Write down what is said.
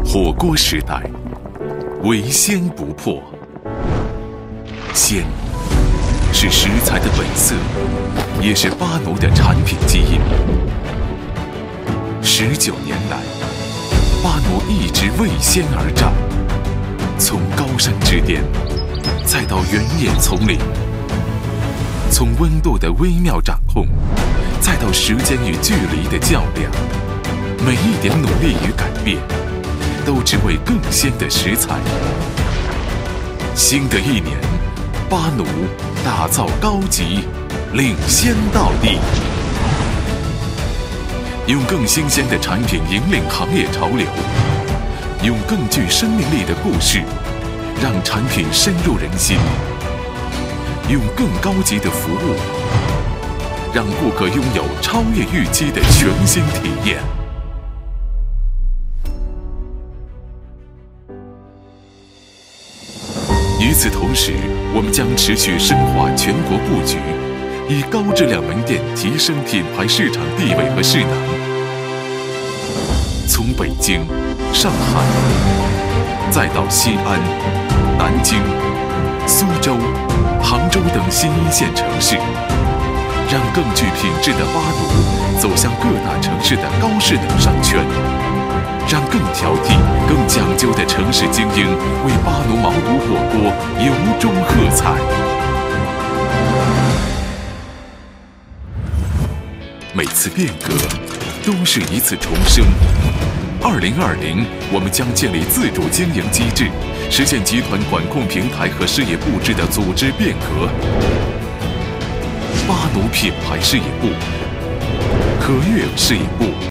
火锅时代，唯鲜不破。鲜是食材的本色，也是巴奴的产品基因。19年来，巴奴一直为鲜而战，从高山之巅，再到原野丛林，从温度的微妙掌控，再到时间与距离的较量，每一点努力与改变，都只为更鲜的食材。新的一年，巴奴打造高级，领先到底，用更新鲜的产品引领行业潮流，用更具生命力的故事让产品深入人心，用更高级的服务让顾客拥有超越预期的全新体验。与此同时，我们将持续深化全国布局，以高质量门店提升品牌市场地位和势能。从北京、上海，再到西安、南京、苏州、杭州等新一线城市，让更具品质的巴奴走向各大城市的高势能商圈，让更挑剔、更讲究的城市精英为巴奴毛肚火锅由衷喝彩。每次变革都是一次重生。2020，我们将建立自主经营机制，实现集团管控平台和事业部制的组织变革。巴奴品牌事业部，和悦事业部。